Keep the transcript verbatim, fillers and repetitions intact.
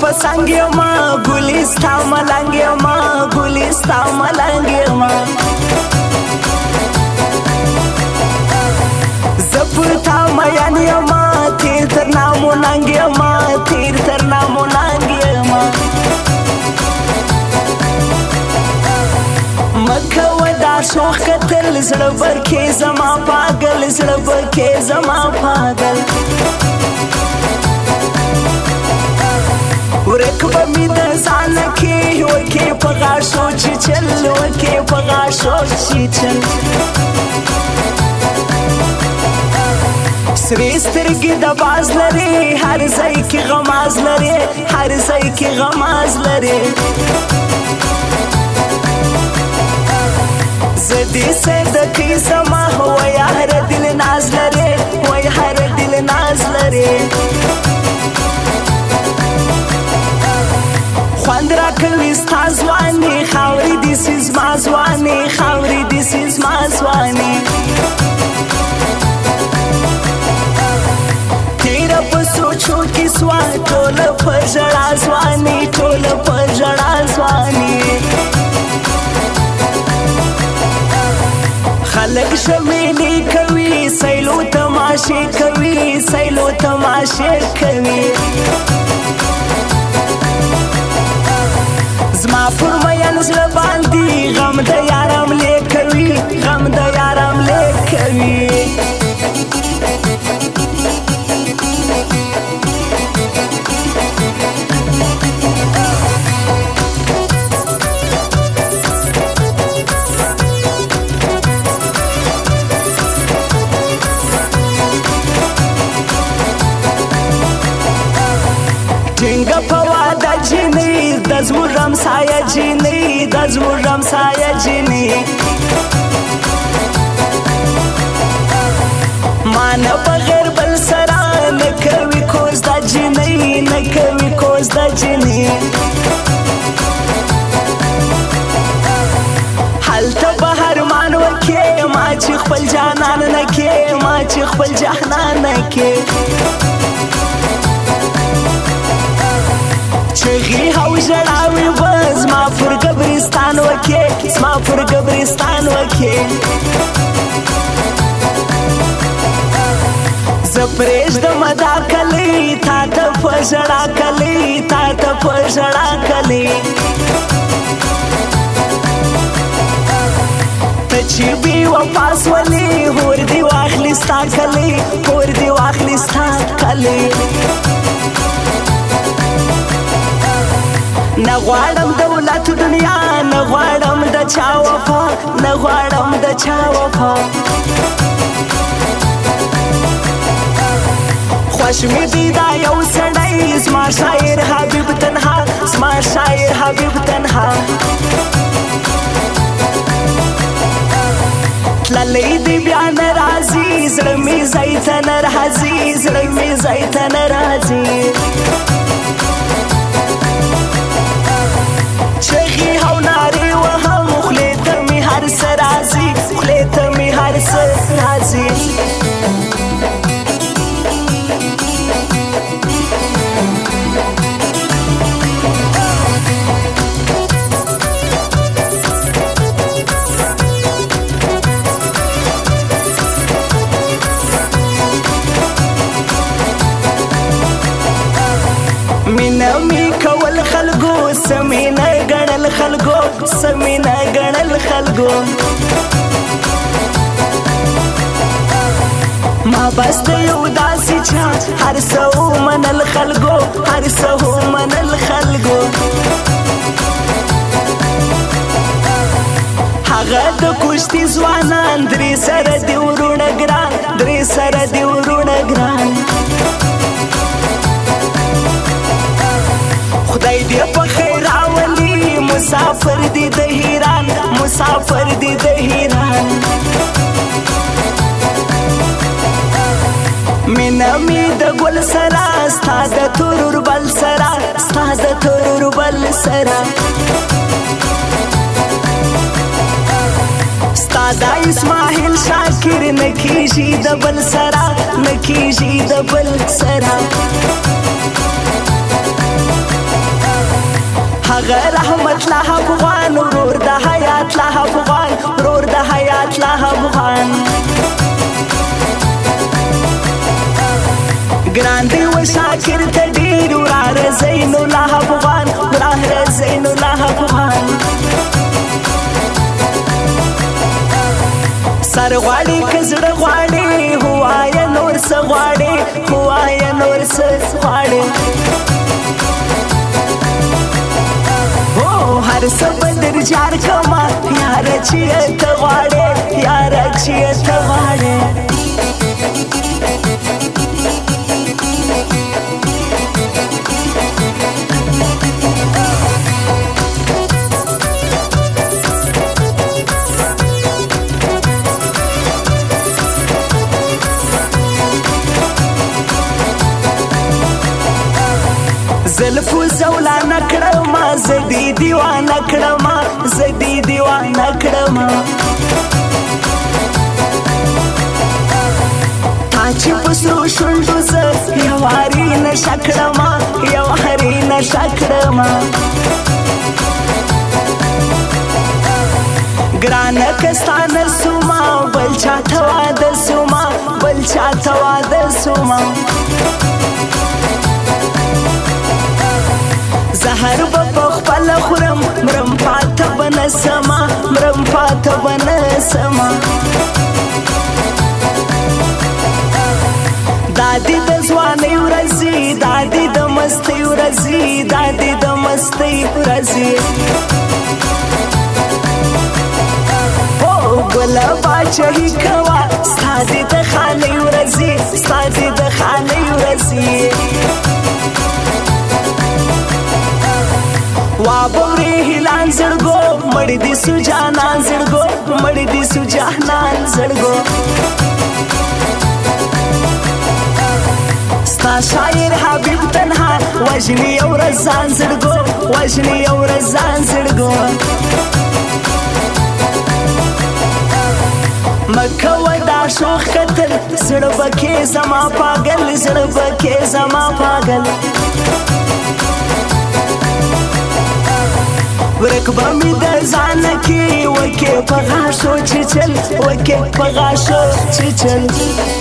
پسنګ یما ګلستا ملنګ یما ګلستا ملنګ یما زپتا مېن یما تیر تر نامو ننګ یما تیر تر نامو ننګ یما مکه ودا شوخ کتل زړه برکې زما پاگل زړه برکې زما پاگل ورکبه می د ځان کې وکې په غاښو چې چل وکې په غاښو چې چل سرې سترګې د باز لري هر ځای کې غماز لري هر ځای کې غماز لري زدي صدقې زما وای هر دل ناز لري وای هر دل ناز لري خوند را کوي ستا ځواني خاورې دي سي زما ځواني خاورې دي سي زما ځواني تیره په سوچو کې سوا ټوله په ژړا ځواني ټوله په ژړا ځواني خلق شمیلې کوي سیلو تماشې کوي سیلو تماشې کوي زما پر مېن زړه باندې غم د یارم لیکوي غم د یارم لیکوي ټینګه په واده جینۍ د زموږ همسایه جینۍ د زموږ همسایه جینۍ ما نه بغیر بل سره نه کوي کوز د جینۍ نه کوي کوز د جینۍ هلته به هرمان وکې ما چې خپل جانان نه کې ما چې خپل جانان نه کې چغی او ژړاوي به زما پر قبرستان وکې زما پر قبرستان وکې زه پرېږدم دا کلی تا ته په ژړا کلی تا ته په ژړا کلی ته چې بې وفا سولې هور دې واخلي ستا کلی هور دې واخلي ستا کلی نه غواړم دولت دنیا نه غواړم د چا وفا نه غواړم د چا وفا خوش می دی دا یو سړی زما شاعر حبیب تنها زما شاعر حبیب تنها تللی دی بیا نه راځي زړه مې ځای ته نه راځي زړه مې ځای ته نه راځي چغی او ناری و هم خلی ته می هر څه راځي خلی ته می هر څه راځي مینا می کول خلګو سمینا ګڼل خلګو سمینا ګڼل خلګو ما بس د یو داسې چا هر څه ومنل خلګو هر څه ومنل خلګو هغه د کشتي ځوانان درې سره دي ورونه ګران درې سره دي ورونه ګران خدای دې په خیر راولي مسافر دي د هیران مسافر دي د هیران مینا می د ګل سره ستا د تورور بل سره ستا د تورور بل سره ستا د اسماعیل شاکر نکیږي د بل سره نکیږي د بل سره حیات لا افغان ورور د حیات لا افغان ورور د حیات لا افغان ګران دی و شاکر ته ډېر وراره زین الله افغان وراره زین الله افغان سر غواړي که زړه غواړي هوايه نور څه غواړي هوايه نور څه غواړي هو هر څه به در جار کړمه یاره چې ته غواړې یاره چې ته غواړې زلفو زولانه کړم زدي دیوانه کړم زدي دیوانه کړم تا چې پسرو شونډو زه یو هاري نشه کړم یو هاري نشه کړم ګرانه که ستا نه سوما بل چاته واده سوما بل چاته واده سوما زهر به پخپل خورم مرم پاته بنسما مرم پاته بنسما دادی د ځوانۍ ورځي دادی د مستۍ ورځي دادی د مستۍ ورځي او ګله باچهي کوه ستا دې د خانۍ ورځي ستا دې د خانۍ ورځي وابورې هلان زړګو مړ دي سو جانان زړګو مړ دي سو جانان زړګو ستا شاعر حبیب تنها وژني یو ورځ ځان زړګو وژني یو ورځ ځان زړګو مکوه دا شوخ قتل زړه بکې زما پاگل زړه بکې زما پاگل ورک به می در ځان کې وکې په غاښو چیچل وکې په غاښو چیچل